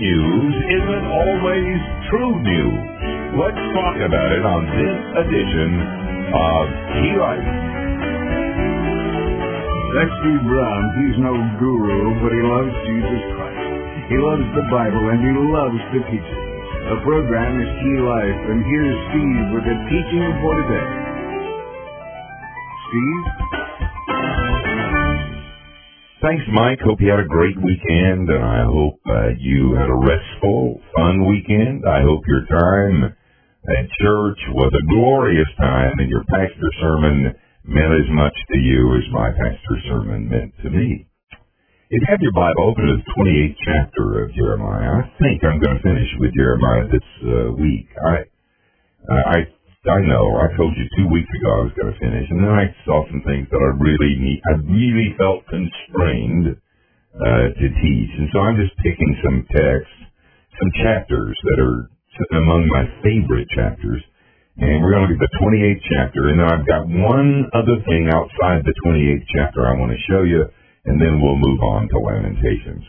news isn't always true news. Let's talk about it on this edition of Key Life. That's Steve Brown. He's no guru, but he loves Jesus Christ. He loves the Bible, and he loves to teach it. The program is Key Life, and here's Steve with the teaching for today. Steve? Thanks, Mike. Hope you had a great weekend, and I hope you had a restful, fun weekend. I hope your time at church was a glorious time, and your pastor's sermon meant as much to you as my pastor's sermon meant to me. If you have your Bible, open to the 28th chapter of Jeremiah. I think I'm going to finish with Jeremiah this week. I know. I told you 2 weeks ago I was going to finish, and then I saw some things that I really felt constrained to teach, and so I'm just picking some texts, some chapters that are among my favorite chapters, and we're going to look at the 28th chapter, and then I've got one other thing outside the 28th chapter I want to show you, and then we'll move on to Lamentations.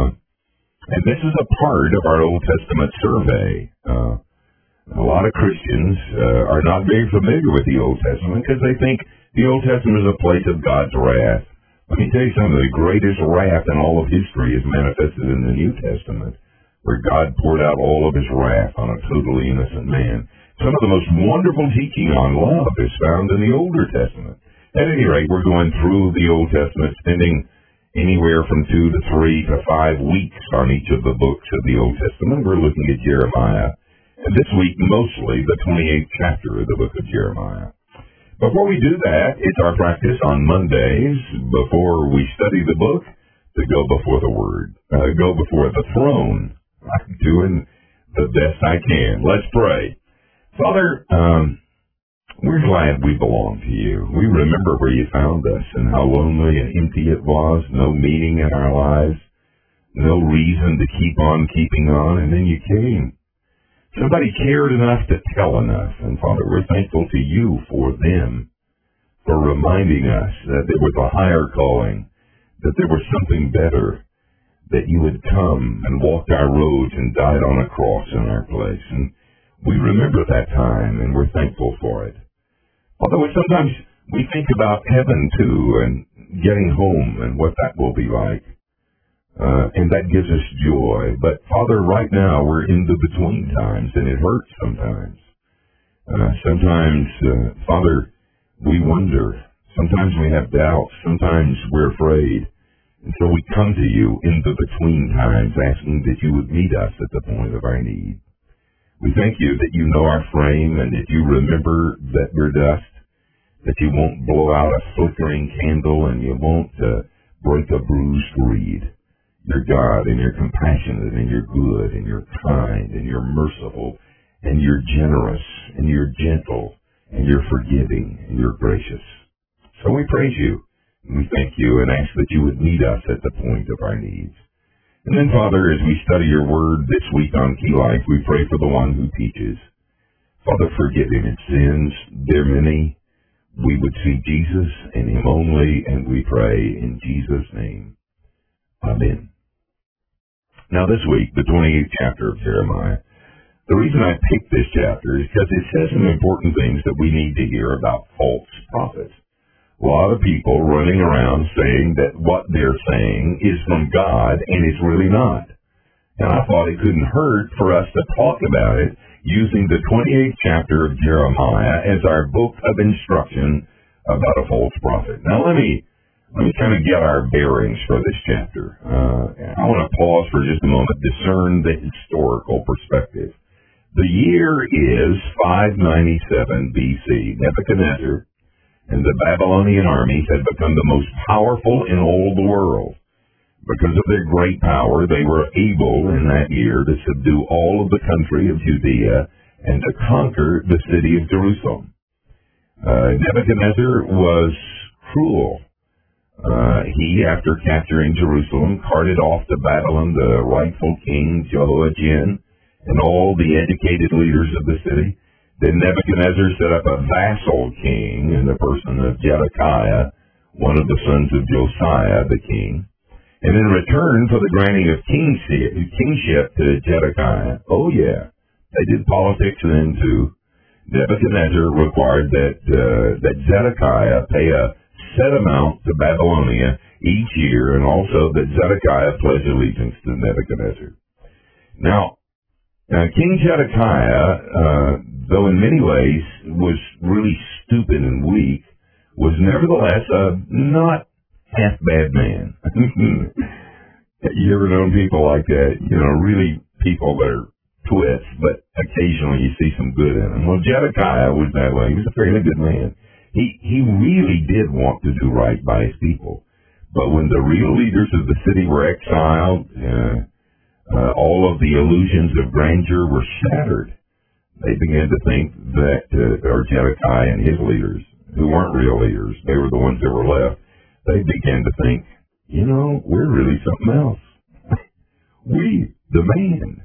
And this is a part of our Old Testament survey. A lot of Christians are not very familiar with the Old Testament because they think the Old Testament is a place of God's wrath. Let me tell you something. The greatest wrath in all of history is manifested in the New Testament, where God poured out all of his wrath on a totally innocent man. Some of the most wonderful teaching on love is found in the Older Testament. At any rate, we're going through the Old Testament, spending anywhere from 2 to 3 to 5 weeks on each of the books of the Old Testament. We're looking at Jeremiah. And this week, mostly the 28th chapter of the book of Jeremiah. Before we do that, it's our practice on Mondays, before we study the book, to go before the Word, go before the throne. I'm doing the best I can. Let's pray. Father, we're glad we belong to you. We remember where you found us and how lonely and empty it was, no meaning in our lives, no reason to keep on keeping on, and then you came. Somebody cared enough to tell enough, and Father, we're thankful to you for them, for reminding us that there was a higher calling, that there was something better, that you had come and walked our roads and died on a cross in our place. And we remember that time, and we're thankful for it. Although sometimes we think about heaven, too, and getting home and what that will be like. And that gives us joy. But, Father, right now we're in the between times, and it hurts sometimes. Father, we wonder. Sometimes we have doubts. Sometimes we're afraid. And so we come to you in the between times, asking that you would meet us at the point of our need. We thank you that you know our frame and that you remember that we're dust, that you won't blow out a flickering candle and you won't break a bruised reed. You're God, and you're compassionate, and you're good, and you're kind, and you're merciful, and you're generous, and you're gentle, and you're forgiving, and you're gracious. So we praise you, and we thank you, and ask that you would meet us at the point of our needs. And then, Father, as we study your word this week on Key Life, we pray for the one who teaches. Father, forgive him his sins. They're many. We would see Jesus and him only, and we pray in Jesus' name. Amen. Now this week, the 28th chapter of Jeremiah, the reason I picked this chapter is because it says some important things that we need to hear about false prophets. A lot of people running around saying that what they're saying is from God, and it's really not. And I thought it couldn't hurt for us to talk about it using the 28th chapter of Jeremiah as our book of instruction about a false prophet. Now let me kind of get our bearings for this chapter. I want to pause for just a moment, discern the historical perspective. The year is 597 B.C. Nebuchadnezzar and the Babylonian armies had become the most powerful in all the world. Because of their great power, they were able in that year to subdue all of the country of Judea and to conquer the city of Jerusalem. Nebuchadnezzar was cruel. He, after capturing Jerusalem, carted off to Babylon the rightful king Jehoiachin and all the educated leaders of the city. Then Nebuchadnezzar set up a vassal king in the person of Zedekiah, one of the sons of Josiah the king. And in return for the granting of kingship to Zedekiah, oh yeah, they did politics then too. Nebuchadnezzar required that Zedekiah pay a set amount to Babylonia each year, and also that Zedekiah pledge allegiance to Nebuchadnezzar. Now King Zedekiah, though in many ways was really stupid and weak, was nevertheless a not half bad man. You ever known people like that? Really people that are twits, but occasionally you see some good in them. Well, Zedekiah was that way. He was a fairly good man. He really did want to do right by his people. But when the real leaders of the city were exiled, all of the illusions of grandeur were shattered. They began to think that, or Zedekiah and his leaders, who weren't real leaders, they were the ones that were left, they began to think, we're really something else. We, the man,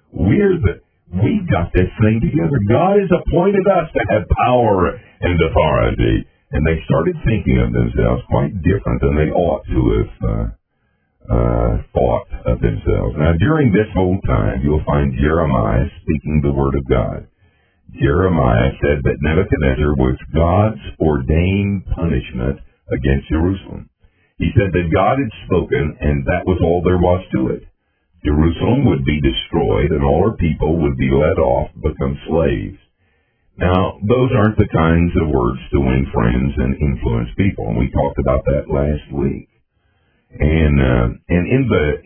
we got this thing together. God has appointed us to have power and authority. And they started thinking of themselves quite different than they ought to have thought of themselves. Now, during this whole time, you'll find Jeremiah speaking the word of God. Jeremiah said that Nebuchadnezzar was God's ordained punishment against Jerusalem. He said that God had spoken, and that was all there was to it. Jerusalem would be destroyed, and all her people would be led off, become slaves. Now, those aren't the kinds of words to win friends and influence people, and we talked about that last week. And in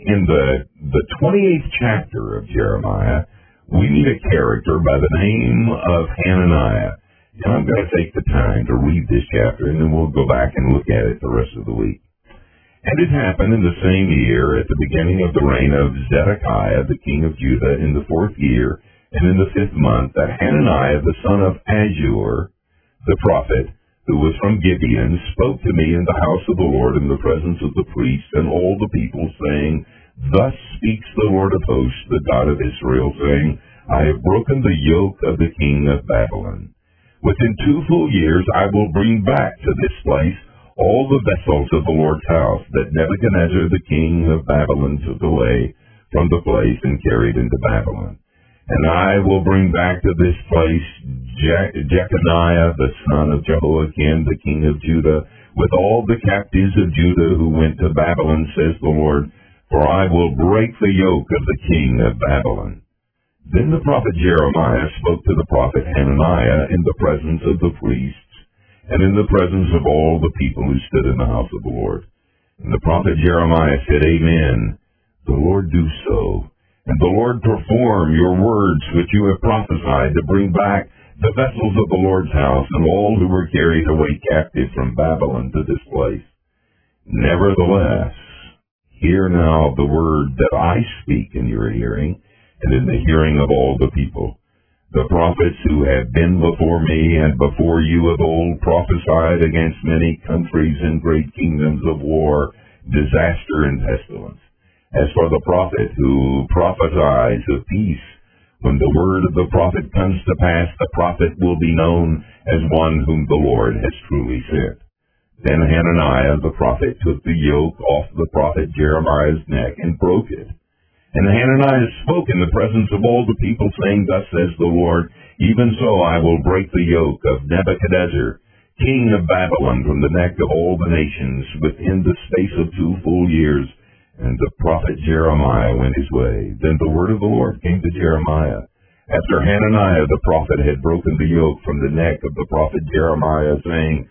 the 28th chapter of Jeremiah, we meet a character by the name of Hananiah. And I'm going to take the time to read this chapter, and then we'll go back and look at it the rest of the week. And it happened in the same year, at the beginning of the reign of Zedekiah, the king of Judah, in the 4th year, and in the 5th month, that Hananiah, the son of Azur, the prophet, who was from Gibeon, spoke to me in the house of the Lord in the presence of the priests and all the people, saying, Thus speaks the Lord of hosts, the God of Israel, saying, I have broken the yoke of the king of Babylon. Within 2 full years I will bring back to this place all the vessels of the Lord's house that Nebuchadnezzar the king of Babylon took away from the place and carried into Babylon. And I will bring back to this place Jeconiah the son of Jehoiakim the king of Judah, with all the captives of Judah who went to Babylon, says the Lord, for I will break the yoke of the king of Babylon. Then the prophet Jeremiah spoke to the prophet Hananiah in the presence of the priests, and in the presence of all the people who stood in the house of the Lord. And the prophet Jeremiah said, Amen. The Lord do so. And the Lord perform your words which you have prophesied to bring back the vessels of the Lord's house and all who were carried away captive from Babylon to this place. Nevertheless, hear now the word that I speak in your hearing and in the hearing of all the people. The prophets who have been before me and before you of old prophesied against many countries and great kingdoms of war, disaster and pestilence. As for the prophet who prophesies of peace, when the word of the prophet comes to pass, the prophet will be known as one whom the Lord has truly sent. Then Hananiah the prophet took the yoke off the prophet Jeremiah's neck and broke it. And Hananiah spoke in the presence of all the people, saying, Thus says the Lord, Even so I will break the yoke of Nebuchadnezzar, king of Babylon, from the neck of all the nations within the space of 2 full years. And the prophet Jeremiah went his way. Then the word of the Lord came to Jeremiah. After Hananiah the prophet had broken the yoke from the neck of the prophet Jeremiah, saying,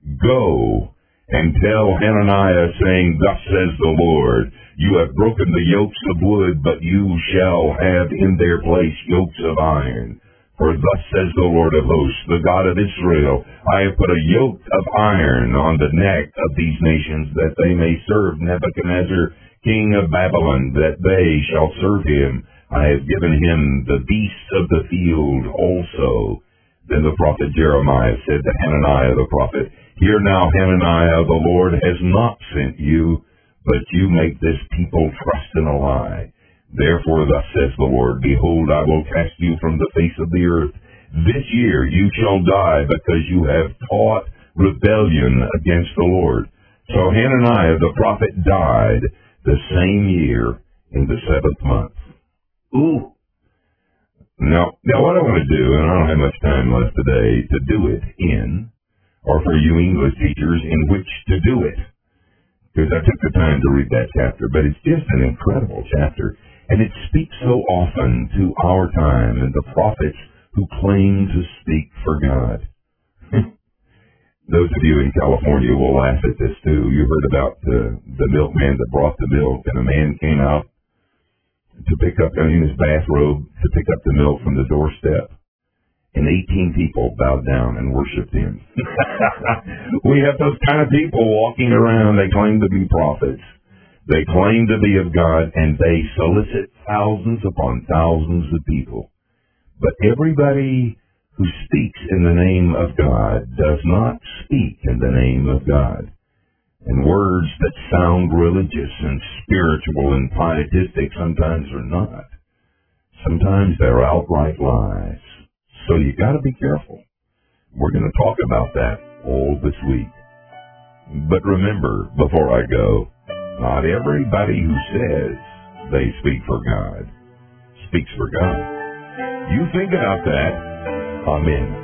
Go and tell Hananiah, saying, Thus says the Lord, You have broken the yokes of wood, but you shall have in their place yokes of iron. For thus says the Lord of hosts, the God of Israel, I have put a yoke of iron on the neck of these nations, that they may serve Nebuchadnezzar, king of Babylon, that they shall serve him. I have given him the beasts of the field also. Then the prophet Jeremiah said to Hananiah the prophet, Hear now, Hananiah, the Lord has not sent you, but you make this people trust in a lie. Therefore thus says the Lord, Behold, I will cast you from the face of the earth. This year you shall die, because you have taught rebellion against the Lord. So Hananiah the prophet died. the same year in the 7th month. Ooh. Now what I want to do, and I don't have much time left today to do it in, or for you English teachers, in which to do it. Because I took the time to read that chapter, but it's just an incredible chapter, and it speaks so often to our time and the prophets who claim to speak for God. Those of you in California will laugh at this too. You heard about the milkman that brought the milk, and a man came out to pick up, in his bathrobe, to pick up the milk from the doorstep. And 18 people bowed down and worshipped him. We have those kind of people walking around. They claim to be prophets. They claim to be of God, and they solicit thousands upon thousands of people. But everybody who speaks in the name of God does not speak in the name of God. And words that sound religious and spiritual and pietistic sometimes are not. Sometimes they're outright lies. So you got to be careful. We're going to talk about that all this week. But remember, before I go, not everybody who says they speak for God speaks for God. You think about that. Amen.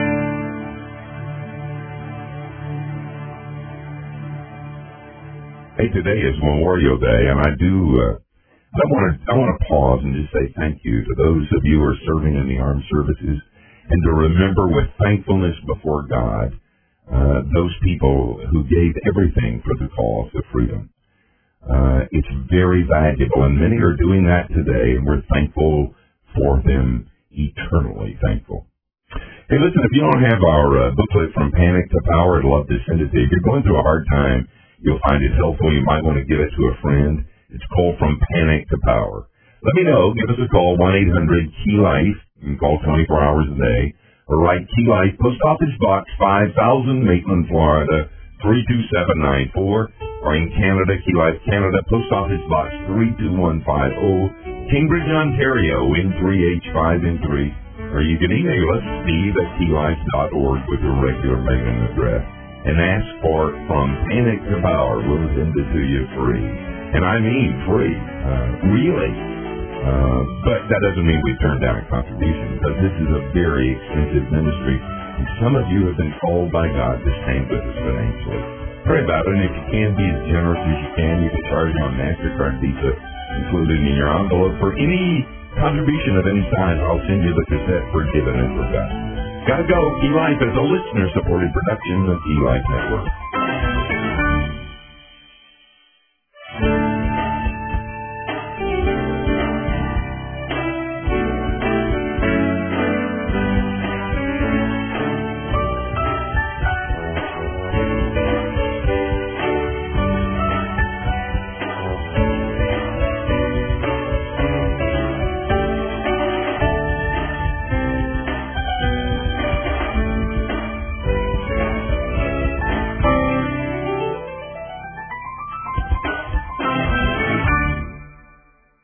Hey, today is Memorial Day, and I want to pause and just say thank you to those of you who are serving in the armed services, and to remember with thankfulness before God those people who gave everything for the cause of freedom. It's very valuable, and many are doing that today, and we're thankful for them, eternally thankful. Hey, listen, if you don't have our booklet From Panic to Power, I'd love to send it to you. If you're going through a hard time, you'll find it helpful. You might want to give it to a friend. It's called From Panic to Power. Let me know. Give us a call, 1-800-KEY-LIFE. You can call 24 hours a day. Or write Key Life, Post Office Box 5000, Maitland, Florida, 32794. Or in Canada, Key Life, Canada, Post Office Box 32150, Cambridge, Ontario, N3H5N3. Or you can email us, steve@keylife.org with your regular mailing address. And ask for From Panic to Power. We'll send it to you free. And I mean free. Really. But that doesn't mean we turn down a contribution, because this is a very expensive ministry. And some of you have been called by God to stand with us financially. Pray about it, and if you can, be as generous as you can. You can charge on MasterCard, Visa, included in your envelope. For any contribution of any size, I'll send you the cassette Forgiven and Forgotten. Gotta go. Key Life is a listener-supported production of Key Life Network.